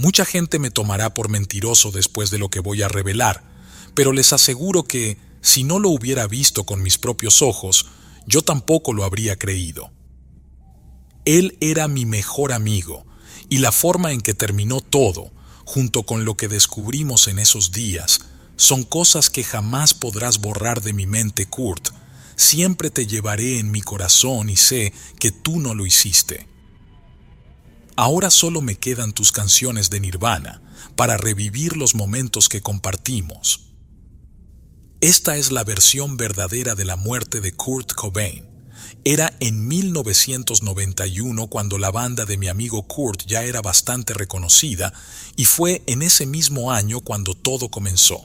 Mucha gente me tomará por mentiroso después de lo que voy a revelar, pero les aseguro que, si no lo hubiera visto con mis propios ojos, yo tampoco lo habría creído. Él era mi mejor amigo, y la forma en que terminó todo, junto con lo que descubrimos en esos días, son cosas que jamás podrás borrar de mi mente, Kurt. Siempre te llevaré en mi corazón y sé que tú no lo hiciste. Ahora solo me quedan tus canciones de Nirvana para revivir los momentos que compartimos. Esta es la versión verdadera de la muerte de Kurt Cobain. Era en 1991 cuando la banda de mi amigo Kurt ya era bastante reconocida y fue en ese mismo año cuando todo comenzó.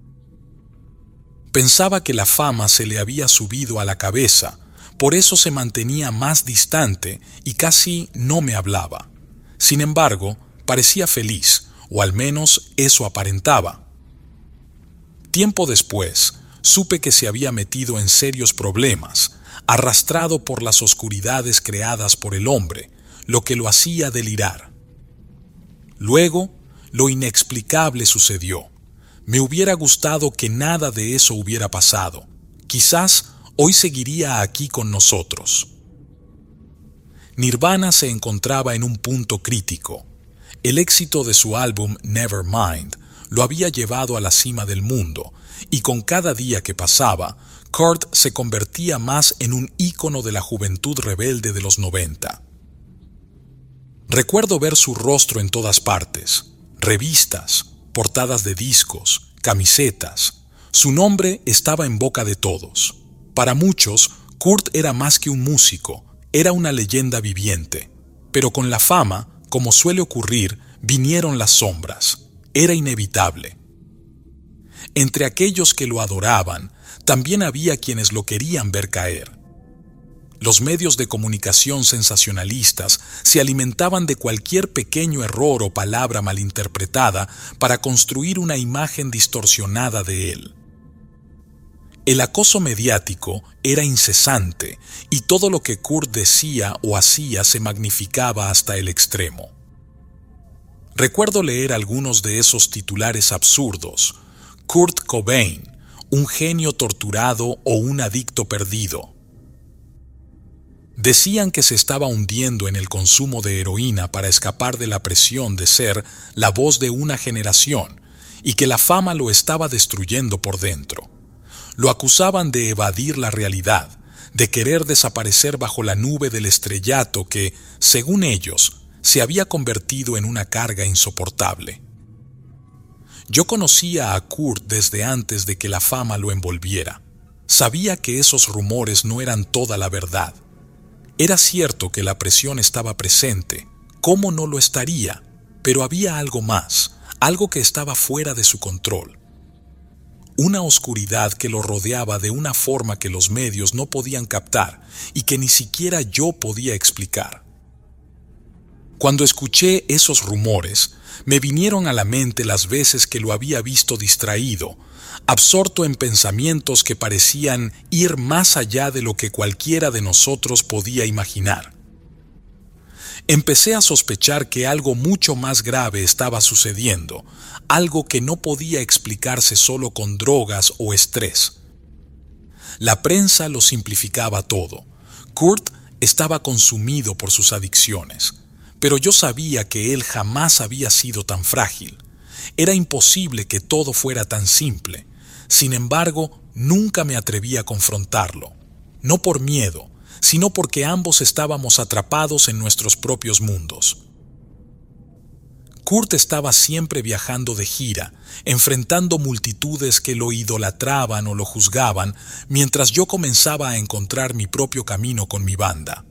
Pensaba que la fama se le había subido a la cabeza, por eso se mantenía más distante y casi no me hablaba. Sin embargo, parecía feliz, o al menos eso aparentaba. Tiempo después, supe que se había metido en serios problemas, arrastrado por las oscuridades creadas por el hombre, lo que lo hacía delirar. Luego, lo inexplicable sucedió. Me hubiera gustado que nada de eso hubiera pasado. Quizás hoy seguiría aquí con nosotros. Nirvana se encontraba en un punto crítico. El éxito de su álbum Nevermind lo había llevado a la cima del mundo, y con cada día que pasaba, Kurt se convertía más en un ícono de la juventud rebelde de los 90. Recuerdo ver su rostro en todas partes: revistas, portadas de discos, camisetas. Su nombre estaba en boca de todos. Para muchos, Kurt era más que un músico, era una leyenda viviente. Pero con la fama, como suele ocurrir, vinieron las sombras. Era inevitable. Entre aquellos que lo adoraban, también había quienes lo querían ver caer. Los medios de comunicación sensacionalistas se alimentaban de cualquier pequeño error o palabra malinterpretada para construir una imagen distorsionada de él. El acoso mediático era incesante y todo lo que Kurt decía o hacía se magnificaba hasta el extremo. Recuerdo leer algunos de esos titulares absurdos: Kurt Cobain, un genio torturado o un adicto perdido. Decían que se estaba hundiendo en el consumo de heroína para escapar de la presión de ser la voz de una generación y que la fama lo estaba destruyendo por dentro. Lo acusaban de evadir la realidad, de querer desaparecer bajo la nube del estrellato que, según ellos, se había convertido en una carga insoportable. Yo conocía a Kurt desde antes de que la fama lo envolviera. Sabía que esos rumores no eran toda la verdad. Era cierto que la presión estaba presente, ¿cómo no lo estaría? Pero había algo más, algo que estaba fuera de su control. Una oscuridad que lo rodeaba de una forma que los medios no podían captar y que ni siquiera yo podía explicar. Cuando escuché esos rumores, me vinieron a la mente las veces que lo había visto distraído, absorto en pensamientos que parecían ir más allá de lo que cualquiera de nosotros podía imaginar. Empecé a sospechar que algo mucho más grave estaba sucediendo, algo que no podía explicarse solo con drogas o estrés. La prensa lo simplificaba todo. Kurt estaba consumido por sus adicciones, pero yo sabía que él jamás había sido tan frágil. Era imposible que todo fuera tan simple. Sin embargo, nunca me atreví a confrontarlo. No por miedo, sino porque ambos estábamos atrapados en nuestros propios mundos. Kurt estaba siempre viajando de gira, enfrentando multitudes que lo idolatraban o lo juzgaban, mientras yo comenzaba a encontrar mi propio camino con mi banda.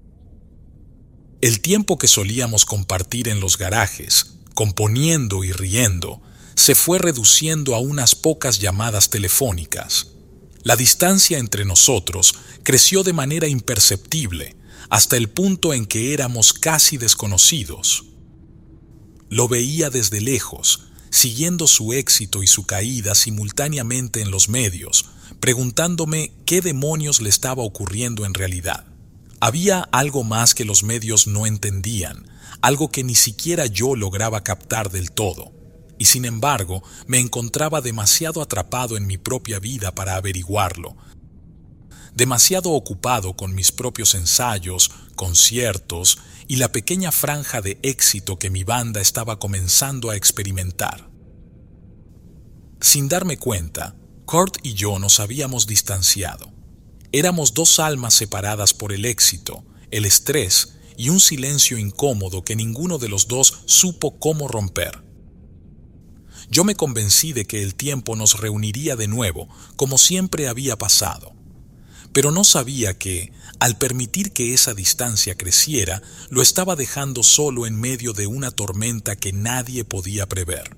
El tiempo que solíamos compartir en los garajes, componiendo y riendo, se fue reduciendo a unas pocas llamadas telefónicas. La distancia entre nosotros creció de manera imperceptible, hasta el punto en que éramos casi desconocidos. Lo veía desde lejos, siguiendo su éxito y su caída simultáneamente en los medios, preguntándome qué demonios le estaba ocurriendo en realidad. Había algo más que los medios no entendían, algo que ni siquiera yo lograba captar del todo, y sin embargo me encontraba demasiado atrapado en mi propia vida para averiguarlo, demasiado ocupado con mis propios ensayos, conciertos y la pequeña franja de éxito que mi banda estaba comenzando a experimentar. Sin darme cuenta, Kurt y yo nos habíamos distanciado. Éramos dos almas separadas por el éxito, el estrés y un silencio incómodo que ninguno de los dos supo cómo romper. Yo me convencí de que el tiempo nos reuniría de nuevo, como siempre había pasado. Pero no sabía que, al permitir que esa distancia creciera, lo estaba dejando solo en medio de una tormenta que nadie podía prever.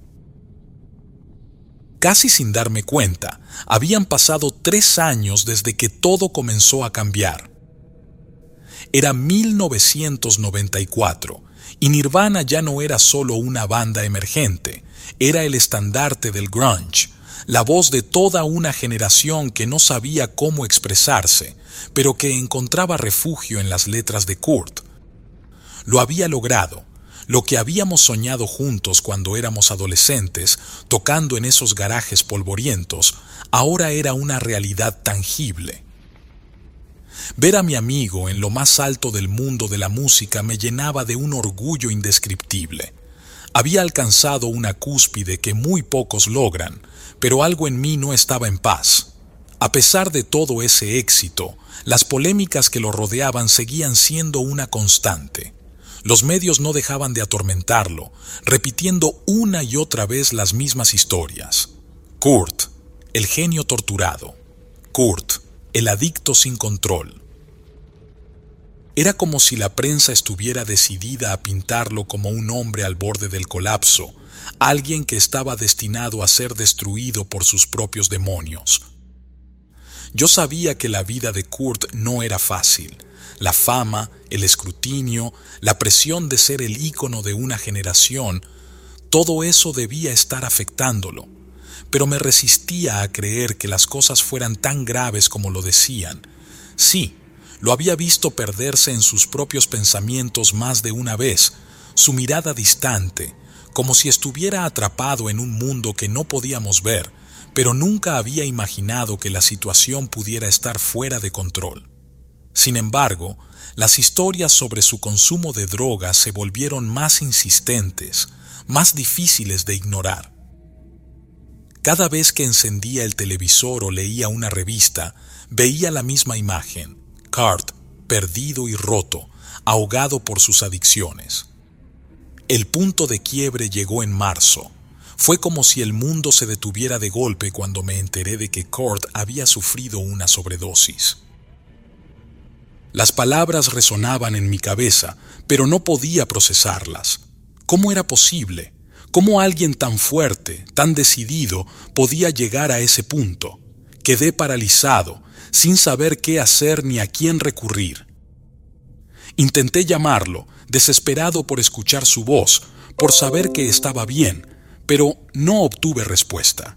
Casi sin darme cuenta, habían pasado 3 años desde que todo comenzó a cambiar. Era 1994, y Nirvana ya no era solo una banda emergente, era el estandarte del grunge, la voz de toda una generación que no sabía cómo expresarse, pero que encontraba refugio en las letras de Kurt. Lo había logrado, lo que habíamos soñado juntos cuando éramos adolescentes, tocando en esos garajes polvorientos, ahora era una realidad tangible. Ver a mi amigo en lo más alto del mundo de la música me llenaba de un orgullo indescriptible. Había alcanzado una cúspide que muy pocos logran, pero algo en mí no estaba en paz. A pesar de todo ese éxito, las polémicas que lo rodeaban seguían siendo una constante. Los medios no dejaban de atormentarlo, repitiendo una y otra vez las mismas historias. Kurt, el genio torturado. Kurt, el adicto sin control. Era como si la prensa estuviera decidida a pintarlo como un hombre al borde del colapso, alguien que estaba destinado a ser destruido por sus propios demonios. Yo sabía que la vida de Kurt no era fácil. La fama, el escrutinio, la presión de ser el ícono de una generación, todo eso debía estar afectándolo. Pero me resistía a creer que las cosas fueran tan graves como lo decían. Sí, lo había visto perderse en sus propios pensamientos más de una vez, su mirada distante, como si estuviera atrapado en un mundo que no podíamos ver, pero nunca había imaginado que la situación pudiera estar fuera de control. Sin embargo, las historias sobre su consumo de drogas se volvieron más insistentes, más difíciles de ignorar. Cada vez que encendía el televisor o leía una revista, veía la misma imagen: Kurt, perdido y roto, ahogado por sus adicciones. El punto de quiebre llegó en marzo. Fue como si el mundo se detuviera de golpe cuando me enteré de que Kurt había sufrido una sobredosis. Las palabras resonaban en mi cabeza, pero no podía procesarlas. ¿Cómo era posible? ¿Cómo alguien tan fuerte, tan decidido, podía llegar a ese punto? Quedé paralizado, sin saber qué hacer ni a quién recurrir. Intenté llamarlo, desesperado por escuchar su voz, por saber que estaba bien, pero no obtuve respuesta.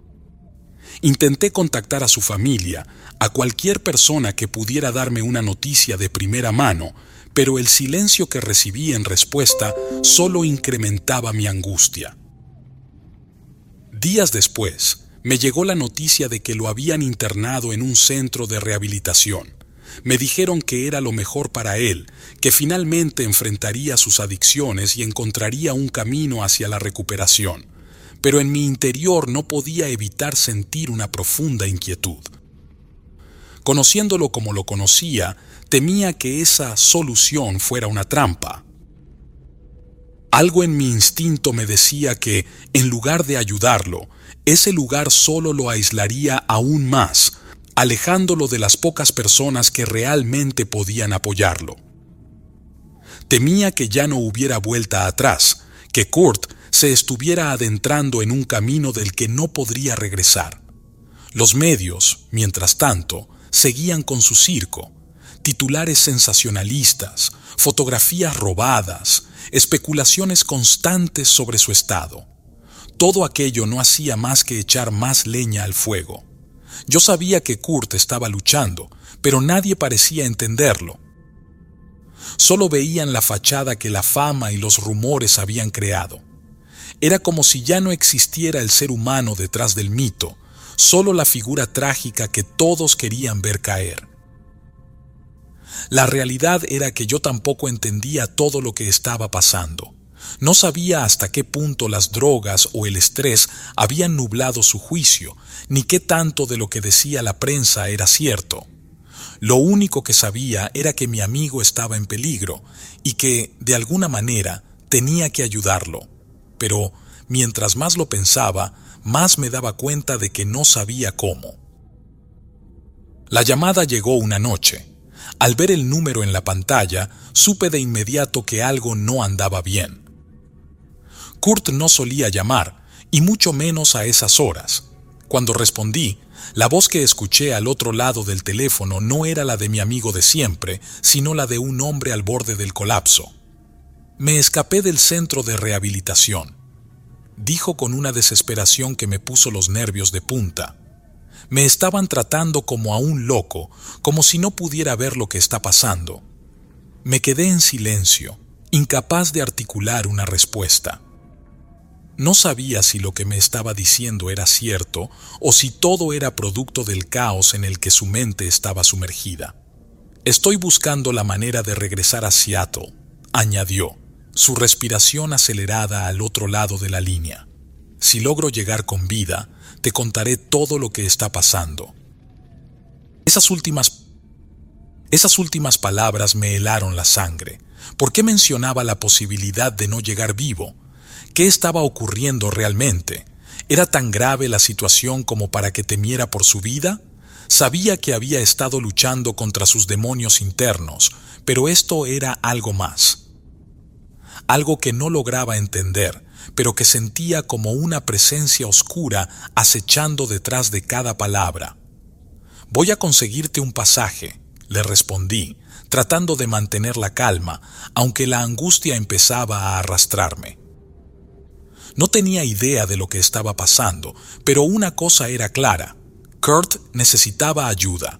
Intenté contactar a su familia, a cualquier persona que pudiera darme una noticia de primera mano, pero el silencio que recibí en respuesta solo incrementaba mi angustia. Días después, me llegó la noticia de que lo habían internado en un centro de rehabilitación. Me dijeron que era lo mejor para él, que finalmente enfrentaría sus adicciones y encontraría un camino hacia la recuperación. Pero en mi interior no podía evitar sentir una profunda inquietud. Conociéndolo como lo conocía, temía que esa solución fuera una trampa. Algo en mi instinto me decía que, en lugar de ayudarlo, ese lugar solo lo aislaría aún más, alejándolo de las pocas personas que realmente podían apoyarlo. Temía que ya no hubiera vuelta atrás, que Kurt se estuviera adentrando en un camino del que no podría regresar. Los medios, mientras tanto, seguían con su circo: titulares sensacionalistas, fotografías robadas, especulaciones constantes sobre su estado. Todo aquello no hacía más que echar más leña al fuego. Yo sabía que Kurt estaba luchando, pero nadie parecía entenderlo. Solo veían la fachada que la fama y los rumores habían creado. Era como si ya no existiera el ser humano detrás del mito, solo la figura trágica que todos querían ver caer. La realidad era que yo tampoco entendía todo lo que estaba pasando. No sabía hasta qué punto las drogas o el estrés habían nublado su juicio, ni qué tanto de lo que decía la prensa era cierto. Lo único que sabía era que mi amigo estaba en peligro y que, de alguna manera, tenía que ayudarlo. Pero, mientras más lo pensaba, más me daba cuenta de que no sabía cómo. La llamada llegó una noche. Al ver el número en la pantalla, supe de inmediato que algo no andaba bien. Kurt no solía llamar, y mucho menos a esas horas. Cuando respondí, la voz que escuché al otro lado del teléfono no era la de mi amigo de siempre, sino la de un hombre al borde del colapso. Me escapé del centro de rehabilitación, dijo con una desesperación que me puso los nervios de punta. Me estaban tratando como a un loco, como si no pudiera ver lo que está pasando. Me quedé en silencio, incapaz de articular una respuesta. No sabía si lo que me estaba diciendo era cierto o si todo era producto del caos en el que su mente estaba sumergida. Estoy buscando la manera de regresar a Seattle, añadió, su respiración acelerada al otro lado de la línea. Si logro llegar con vida, te contaré todo lo que está pasando. Esas últimas palabras me helaron la sangre. ¿Por qué mencionaba la posibilidad de no llegar vivo? ¿Qué estaba ocurriendo realmente? ¿Era tan grave la situación como para que temiera por su vida? Sabía que había estado luchando contra sus demonios internos, pero esto era algo más. Algo que no lograba entender, pero que sentía como una presencia oscura acechando detrás de cada palabra. «Voy a conseguirte un pasaje», le respondí, tratando de mantener la calma, aunque la angustia empezaba a arrastrarme. No tenía idea de lo que estaba pasando, pero una cosa era clara: Kurt necesitaba ayuda.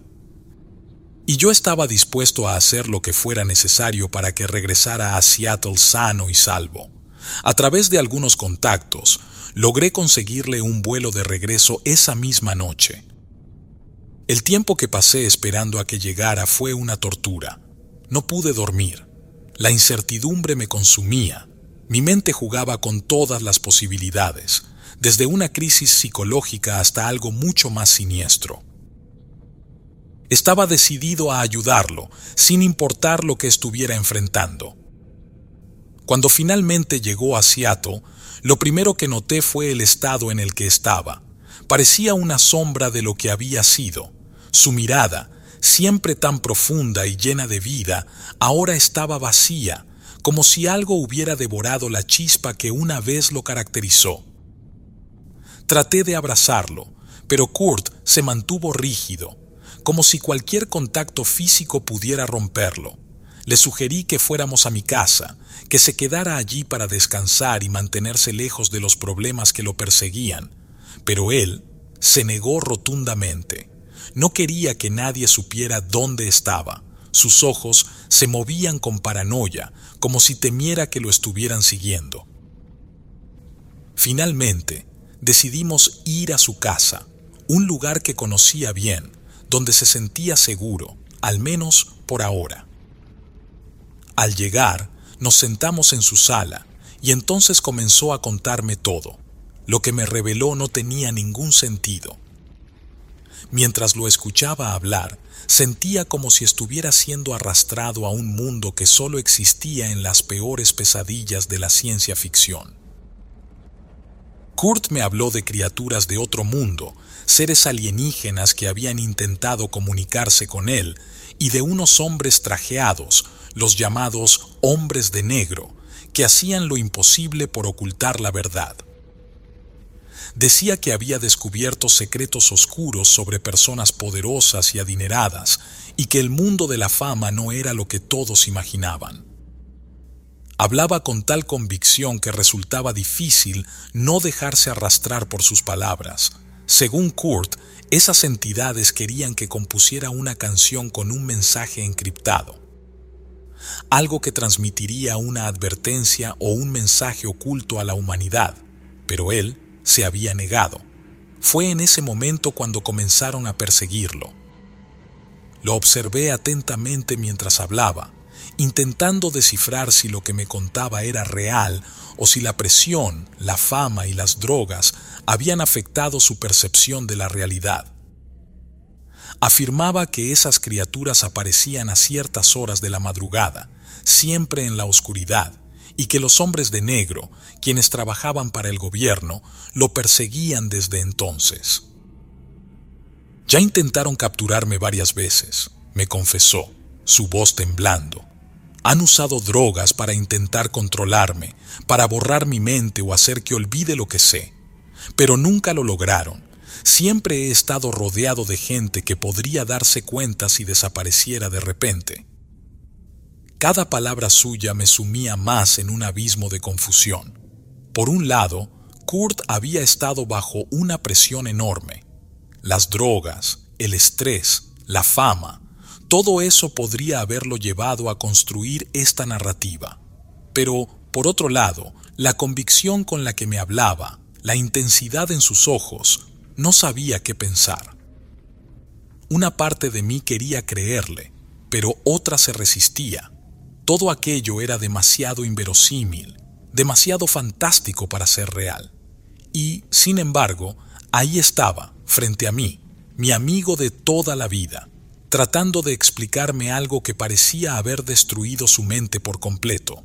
Y yo estaba dispuesto a hacer lo que fuera necesario para que regresara a Seattle sano y salvo. A través de algunos contactos, logré conseguirle un vuelo de regreso esa misma noche. El tiempo que pasé esperando a que llegara fue una tortura. No pude dormir. La incertidumbre me consumía. Mi mente jugaba con todas las posibilidades, desde una crisis psicológica hasta algo mucho más siniestro. Estaba decidido a ayudarlo, sin importar lo que estuviera enfrentando. Cuando finalmente llegó a Seattle, lo primero que noté fue el estado en el que estaba. Parecía una sombra de lo que había sido. Su mirada, siempre tan profunda y llena de vida, ahora estaba vacía, como si algo hubiera devorado la chispa que una vez lo caracterizó. Traté de abrazarlo, pero Kurt se mantuvo rígido, como si cualquier contacto físico pudiera romperlo. Le sugerí que fuéramos a mi casa, que se quedara allí para descansar y mantenerse lejos de los problemas que lo perseguían, pero él se negó rotundamente. No quería que nadie supiera dónde estaba. Sus ojos se movían con paranoia, como si temiera que lo estuvieran siguiendo. Finalmente, decidimos ir a su casa, un lugar que conocía bien, donde se sentía seguro, al menos por ahora. Al llegar, nos sentamos en su sala, y entonces comenzó a contarme todo. Lo que me reveló no tenía ningún sentido. Mientras lo escuchaba hablar, sentía como si estuviera siendo arrastrado a un mundo que solo existía en las peores pesadillas de la ciencia ficción. Kurt me habló de criaturas de otro mundo, seres alienígenas que habían intentado comunicarse con él, y de unos hombres trajeados, los llamados hombres de negro, que hacían lo imposible por ocultar la verdad. Decía que había descubierto secretos oscuros sobre personas poderosas y adineradas, y que el mundo de la fama no era lo que todos imaginaban. Hablaba con tal convicción que resultaba difícil no dejarse arrastrar por sus palabras. Según Kurt, esas entidades querían que compusiera una canción con un mensaje encriptado. algo que transmitiría una advertencia o un mensaje oculto a la humanidad, pero él se había negado. Fue en ese momento cuando comenzaron a perseguirlo. Lo observé atentamente mientras hablaba, intentando descifrar si lo que me contaba era real o si la presión, la fama y las drogas habían afectado su percepción de la realidad. Afirmaba que esas criaturas aparecían a ciertas horas de la madrugada, siempre en la oscuridad, y que los hombres de negro, quienes trabajaban para el gobierno, lo perseguían desde entonces. Ya intentaron capturarme varias veces, me confesó, su voz temblando. Han usado drogas para intentar controlarme, para borrar mi mente o hacer que olvide lo que sé. Pero nunca lo lograron. Siempre he estado rodeado de gente que podría darse cuenta si desapareciera de repente. Cada palabra suya me sumía más en un abismo de confusión. Por un lado, Kurt había estado bajo una presión enorme. Las drogas, el estrés, la fama, todo eso podría haberlo llevado a construir esta narrativa. Pero, por otro lado, la convicción con la que me hablaba, la intensidad en sus ojos, no sabía qué pensar. Una parte de mí quería creerle, pero otra se resistía. Todo aquello era demasiado inverosímil, demasiado fantástico para ser real. Y, sin embargo, ahí estaba, frente a mí, mi amigo de toda la vida, tratando de explicarme algo que parecía haber destruido su mente por completo.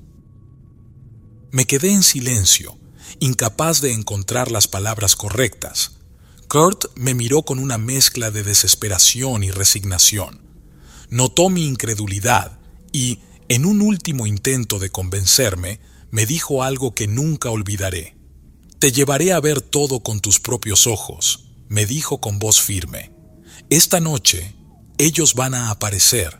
Me quedé en silencio, incapaz de encontrar las palabras correctas. Kurt me miró con una mezcla de desesperación y resignación. Notó mi incredulidad y, en un último intento de convencerme, me dijo algo que nunca olvidaré. «Te llevaré a ver todo con tus propios ojos», me dijo con voz firme. «Esta noche, ellos van a aparecer».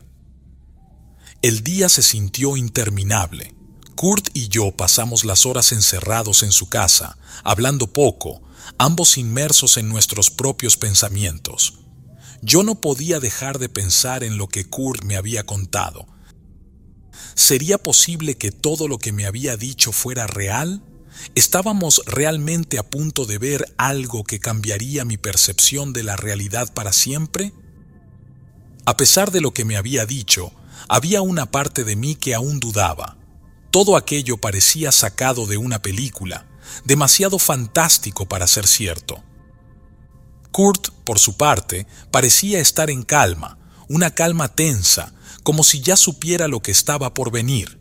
El día se sintió interminable. Kurt y yo pasamos las horas encerrados en su casa, hablando poco, ambos inmersos en nuestros propios pensamientos. Yo no podía dejar de pensar en lo que Kurt me había contado. ¿Sería posible que todo lo que me había dicho fuera real? ¿Estábamos realmente a punto de ver algo que cambiaría mi percepción de la realidad para siempre? A pesar de lo que me había dicho, había una parte de mí que aún dudaba. Todo aquello parecía sacado de una película, demasiado fantástico para ser cierto. Kurt, por su parte, parecía estar en calma, una calma tensa, como si ya supiera lo que estaba por venir.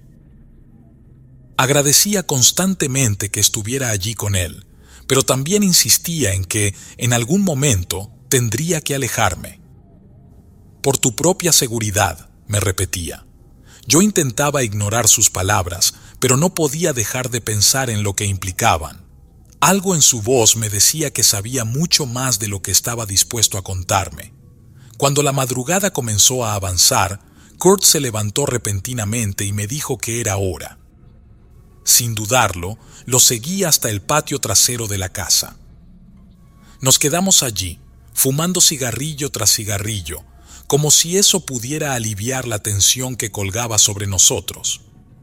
Agradecía constantemente que estuviera allí con él, pero también insistía en que, en algún momento, tendría que alejarme. «Por tu propia seguridad», me repetía. Yo intentaba ignorar sus palabras, pero no podía dejar de pensar en lo que implicaban. Algo en su voz me decía que sabía mucho más de lo que estaba dispuesto a contarme. Cuando la madrugada comenzó a avanzar, Kurt se levantó repentinamente y me dijo que era hora. Sin dudarlo, lo seguí hasta el patio trasero de la casa. Nos quedamos allí, fumando cigarrillo tras cigarrillo, como si eso pudiera aliviar la tensión que colgaba sobre nosotros.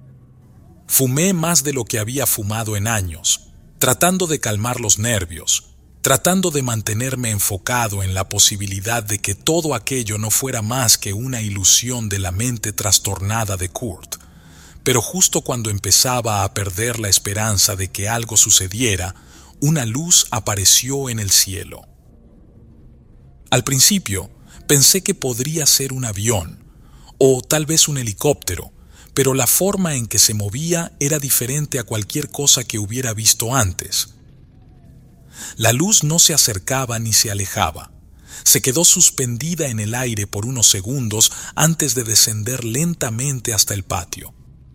Fumé más de lo que había fumado en años, tratando de calmar los nervios, tratando de mantenerme enfocado en la posibilidad de que todo aquello no fuera más que una ilusión de la mente trastornada de Kurt. Pero justo cuando empezaba a perder la esperanza de que algo sucediera, una luz apareció en el cielo. Al principio, pensé que podría ser un avión, o tal vez un helicóptero, pero la forma en que se movía era diferente a cualquier cosa que hubiera visto antes. La luz no se acercaba ni se alejaba. Se quedó suspendida en el aire por unos segundos antes de descender lentamente hasta el patio.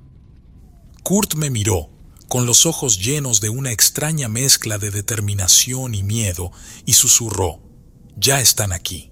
Kurt me miró, con los ojos llenos de una extraña mezcla de determinación y miedo, y susurró: «Ya están aquí».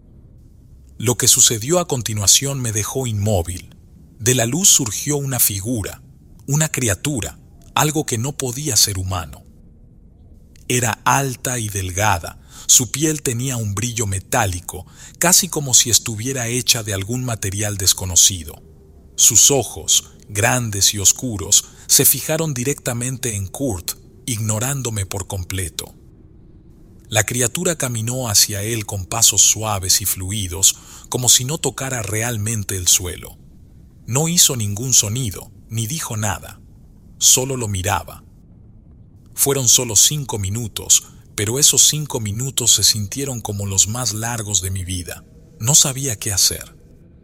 Lo que sucedió a continuación me dejó inmóvil. De la luz surgió una figura, una criatura, algo que no podía ser humano. Era alta y delgada, su piel tenía un brillo metálico, casi como si estuviera hecha de algún material desconocido. Sus ojos, grandes y oscuros, se fijaron directamente en Kurt, ignorándome por completo. La criatura caminó hacia él con pasos suaves y fluidos, como si no tocara realmente el suelo. No hizo ningún sonido, ni dijo nada. Solo lo miraba. Fueron solo 5 minutos, pero esos 5 minutos se sintieron como los más largos de mi vida. No sabía qué hacer.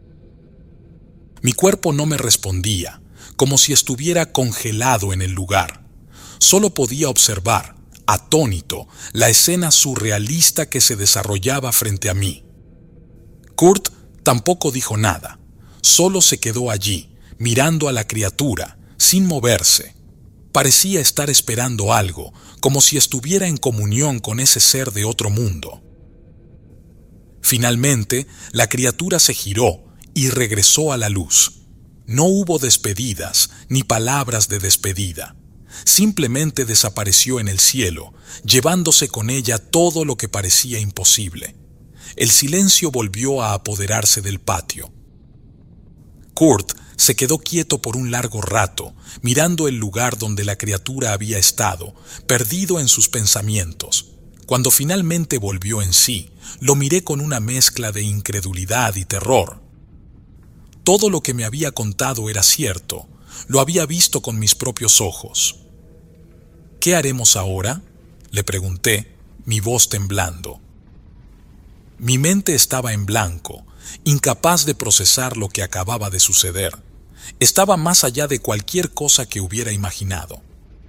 Mi cuerpo no me respondía, como si estuviera congelado en el lugar. Solo podía observar, atónito, la escena surrealista que se desarrollaba frente a mí. Kurt tampoco dijo nada, solo se quedó allí, mirando a la criatura, sin moverse. Parecía estar esperando algo, como si estuviera en comunión con ese ser de otro mundo. Finalmente, la criatura se giró y regresó a la luz. No hubo despedidas ni palabras de despedida. Simplemente desapareció en el cielo, llevándose con ella todo lo que parecía imposible. El silencio volvió a apoderarse del patio. Kurt se quedó quieto por un largo rato, mirando el lugar donde la criatura había estado, perdido en sus pensamientos. Cuando finalmente volvió en sí, lo miré con una mezcla de incredulidad y terror. Todo lo que me había contado era cierto, lo había visto con mis propios ojos. ¿Qué haremos ahora?, le pregunté, mi voz temblando. Mi mente estaba en blanco, incapaz de procesar lo que acababa de suceder. Estaba más allá de cualquier cosa que hubiera imaginado.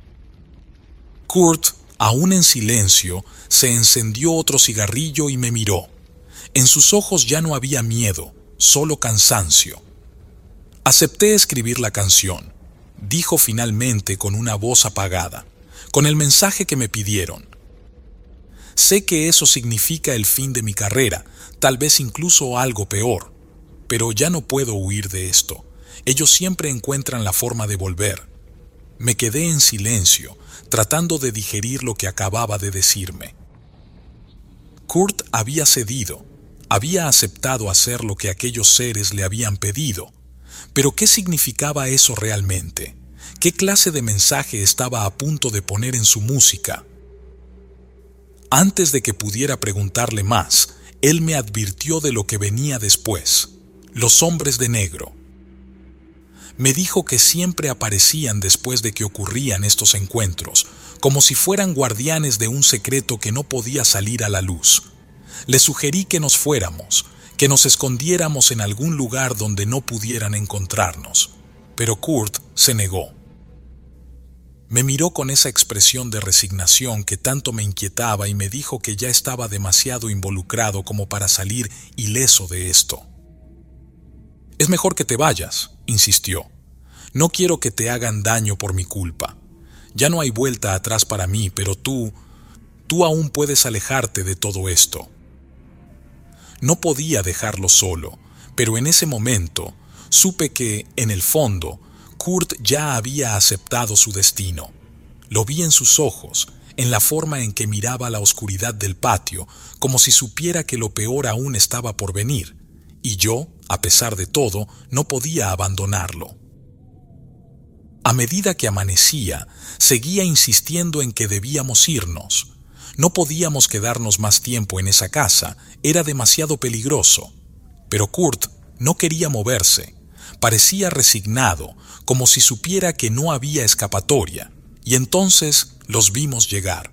Kurt, aún en silencio, se encendió otro cigarrillo y me miró. En sus ojos ya no había miedo, solo cansancio. Acepté escribir la canción, dijo finalmente con una voz apagada, con el mensaje que me pidieron. Sé que eso significa el fin de mi carrera, tal vez incluso algo peor, pero ya no puedo huir de esto. Ellos siempre encuentran la forma de volver. Me quedé en silencio, tratando de digerir lo que acababa de decirme. Kurt había cedido, había aceptado hacer lo que aquellos seres le habían pedido. Pero ¿qué significaba eso realmente? ¿Qué clase de mensaje estaba a punto de poner en su música? Antes de que pudiera preguntarle más, él me advirtió de lo que venía después: los hombres de negro. Me dijo que siempre aparecían después de que ocurrían estos encuentros, como si fueran guardianes de un secreto que no podía salir a la luz. Le sugerí que nos fuéramos, que nos escondiéramos en algún lugar donde no pudieran encontrarnos, pero Kurt se negó. Me miró con esa expresión de resignación que tanto me inquietaba y me dijo que ya estaba demasiado involucrado como para salir ileso de esto. «Es mejor que te vayas», insistió. «No quiero que te hagan daño por mi culpa. Ya no hay vuelta atrás para mí, pero tú aún puedes alejarte de todo esto». No podía dejarlo solo, pero en ese momento supe que, en el fondo, Kurt ya había aceptado su destino. Lo vi en sus ojos, en la forma en que miraba la oscuridad del patio, como si supiera que lo peor aún estaba por venir, y yo, a pesar de todo, no podía abandonarlo. A medida que amanecía, seguía insistiendo en que debíamos irnos. No podíamos quedarnos más tiempo en esa casa, era demasiado peligroso. Pero Kurt no quería moverse. Parecía resignado, como si supiera que no había escapatoria, y entonces los vimos llegar.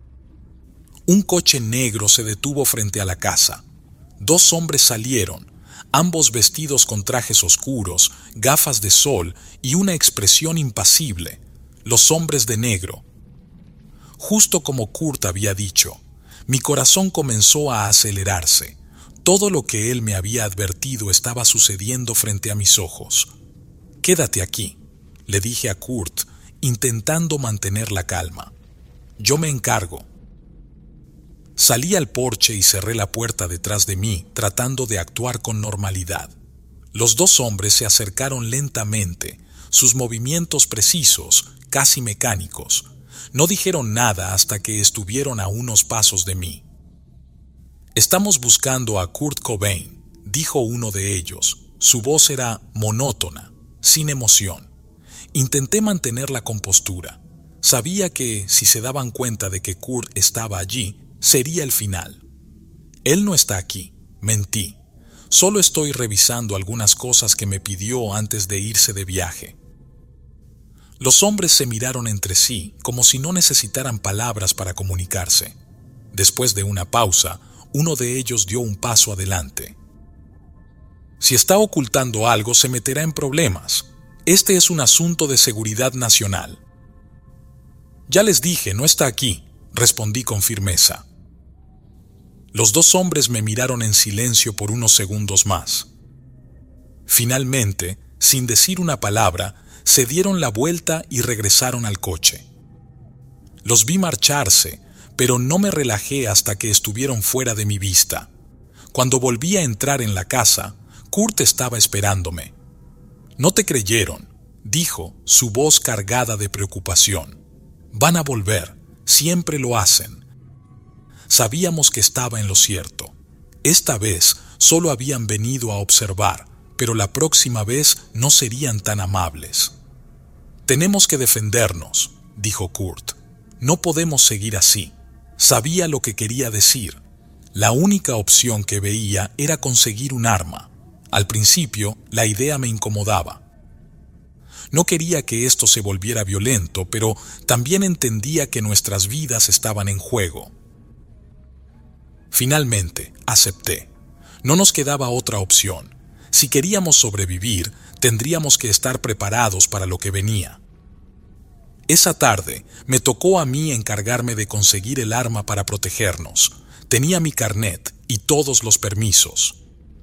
Un coche negro se detuvo frente a la casa. 2 hombres salieron, ambos vestidos con trajes oscuros, gafas de sol y una expresión impasible. Los hombres de negro. Justo como Kurt había dicho, mi corazón comenzó a acelerarse. Todo lo que él me había advertido estaba sucediendo frente a mis ojos. «Quédate aquí», le dije a Kurt, intentando mantener la calma. «Yo me encargo». Salí al porche y cerré la puerta detrás de mí, tratando de actuar con normalidad. Los 2 hombres se acercaron lentamente, sus movimientos precisos, casi mecánicos. No dijeron nada hasta que estuvieron a unos pasos de mí. «Estamos buscando a Kurt Cobain», dijo uno de ellos. Su voz era monótona, sin emoción. Intenté mantener la compostura. Sabía que, si se daban cuenta de que Kurt estaba allí, sería el final. Él no está aquí, mentí. Solo estoy revisando algunas cosas que me pidió antes de irse de viaje. Los hombres se miraron entre sí, como si no necesitaran palabras para comunicarse. Después de una pausa, uno de ellos dio un paso adelante. Si está ocultando algo, se meterá en problemas. Este es un asunto de seguridad nacional. Ya les dije, no está aquí, respondí con firmeza. Los dos hombres me miraron en silencio por unos segundos más. Finalmente, sin decir una palabra, se dieron la vuelta y regresaron al coche. Los vi marcharse, pero no me relajé hasta que estuvieron fuera de mi vista. Cuando volví a entrar en la casa, Kurt estaba esperándome. «No te creyeron», dijo, su voz cargada de preocupación. «Van a volver, siempre lo hacen». Sabíamos que estaba en lo cierto. Esta vez solo habían venido a observar, pero la próxima vez no serían tan amables. «Tenemos que defendernos», dijo Kurt. «No podemos seguir así». Sabía lo que quería decir. La única opción que veía era conseguir un arma. Al principio, la idea me incomodaba. No quería que esto se volviera violento, pero también entendía que nuestras vidas estaban en juego. Finalmente, acepté. No nos quedaba otra opción. Si queríamos sobrevivir, tendríamos que estar preparados para lo que venía. Esa tarde, me tocó a mí encargarme de conseguir el arma para protegernos. Tenía mi carnet y todos los permisos.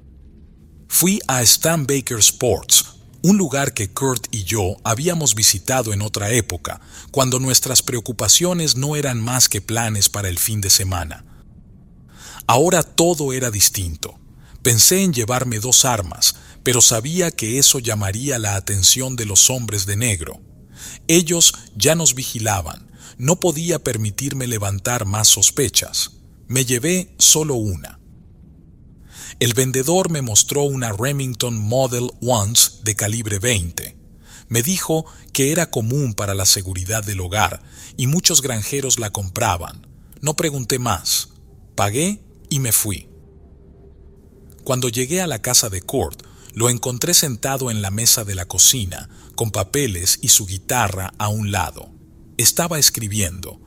Fui a Stan Baker Sports, un lugar que Kurt y yo habíamos visitado en otra época, cuando nuestras preocupaciones no eran más que planes para el fin de semana. Ahora todo era distinto. Pensé en llevarme 2 armas, pero sabía que eso llamaría la atención de los hombres de negro. Ellos ya nos vigilaban. No podía permitirme levantar más sospechas. Me llevé solo una. El vendedor me mostró una Remington Model Once de calibre 20. Me dijo que era común para la seguridad del hogar y muchos granjeros la compraban. No pregunté más. Pagué y me fui. Cuando llegué a la casa de Kurt, lo encontré sentado en la mesa de la cocina, con papeles y su guitarra a un lado. Estaba escribiendo.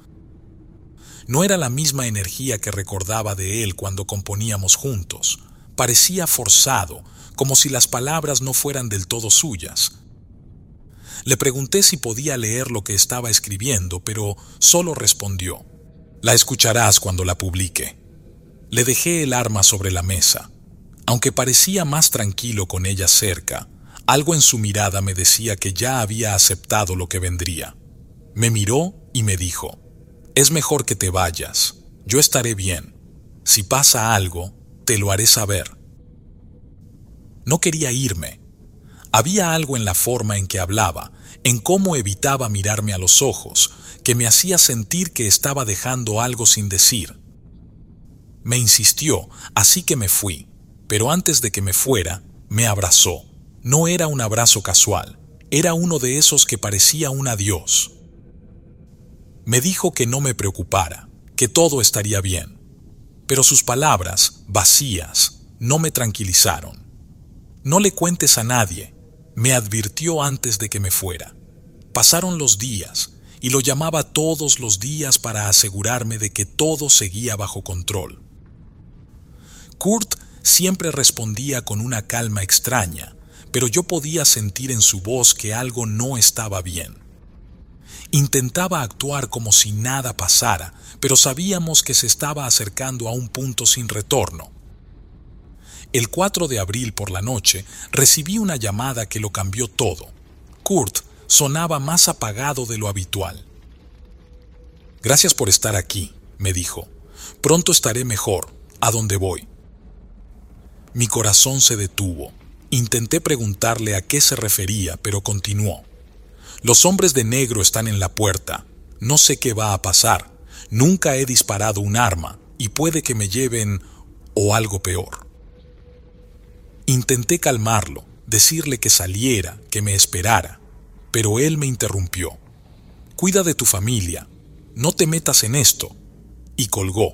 No era la misma energía que recordaba de él cuando componíamos juntos. Parecía forzado, como si las palabras no fueran del todo suyas. Le pregunté si podía leer lo que estaba escribiendo, pero solo respondió: «La escucharás cuando la publique». Le dejé el arma sobre la mesa. Aunque parecía más tranquilo con ella cerca, algo en su mirada me decía que ya había aceptado lo que vendría. Me miró y me dijo: «Es mejor que te vayas. Yo estaré bien. Si pasa algo, te lo haré saber». No quería irme. Había algo en la forma en que hablaba, en cómo evitaba mirarme a los ojos, que me hacía sentir que estaba dejando algo sin decir. Me insistió, así que me fui, pero antes de que me fuera, me abrazó. No era un abrazo casual, era uno de esos que parecía un adiós. Me dijo que no me preocupara, que todo estaría bien, pero sus palabras, vacías, no me tranquilizaron. «No le cuentes a nadie», me advirtió antes de que me fuera. Pasaron los días, y lo llamaba todos los días para asegurarme de que todo seguía bajo control. Kurt siempre respondía con una calma extraña, pero yo podía sentir en su voz que algo no estaba bien. Intentaba actuar como si nada pasara, pero sabíamos que se estaba acercando a un punto sin retorno. El 4 de abril por la noche recibí una llamada que lo cambió todo. Kurt sonaba más apagado de lo habitual. «Gracias por estar aquí», me dijo. «Pronto estaré mejor, a donde voy». Mi corazón se detuvo. Intenté preguntarle a qué se refería, pero continuó. «Los hombres de negro están en la puerta. No sé qué va a pasar. Nunca he disparado un arma y puede que me lleven o algo peor». Intenté calmarlo, decirle que saliera, que me esperara, pero él me interrumpió. «Cuida de tu familia, no te metas en esto», y colgó.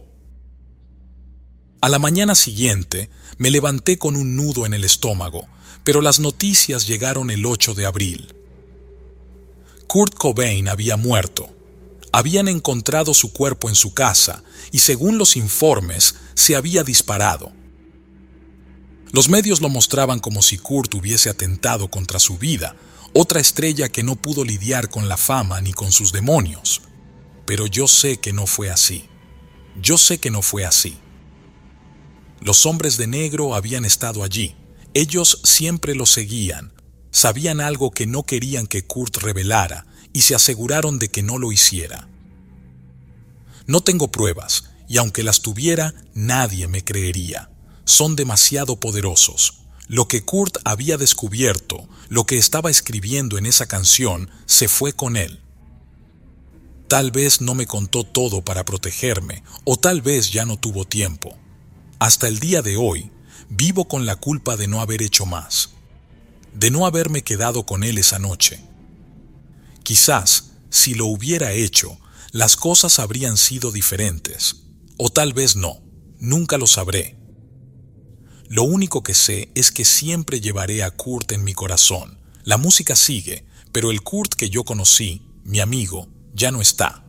A la mañana siguiente me levanté con un nudo en el estómago, pero las noticias llegaron el 8 de abril. Kurt Cobain había muerto. Habían encontrado su cuerpo en su casa y, según los informes, se había disparado. Los medios lo mostraban como si Kurt hubiese atentado contra su vida, otra estrella que no pudo lidiar con la fama ni con sus demonios. Pero yo sé que no fue así. Yo sé que no fue así. Los hombres de negro habían estado allí. Ellos siempre lo seguían. Sabían algo que no querían que Kurt revelara y se aseguraron de que no lo hiciera. No tengo pruebas, y aunque las tuviera, nadie me creería. Son demasiado poderosos. Lo que Kurt había descubierto, lo que estaba escribiendo en esa canción, se fue con él. Tal vez no me contó todo para protegerme, o tal vez ya no tuvo tiempo. Hasta el día de hoy, vivo con la culpa de no haber hecho más, de no haberme quedado con él esa noche. Quizás, si lo hubiera hecho, las cosas habrían sido diferentes, o tal vez no, nunca lo sabré. Lo único que sé es que siempre llevaré a Kurt en mi corazón. La música sigue, pero el Kurt que yo conocí, mi amigo, ya no está.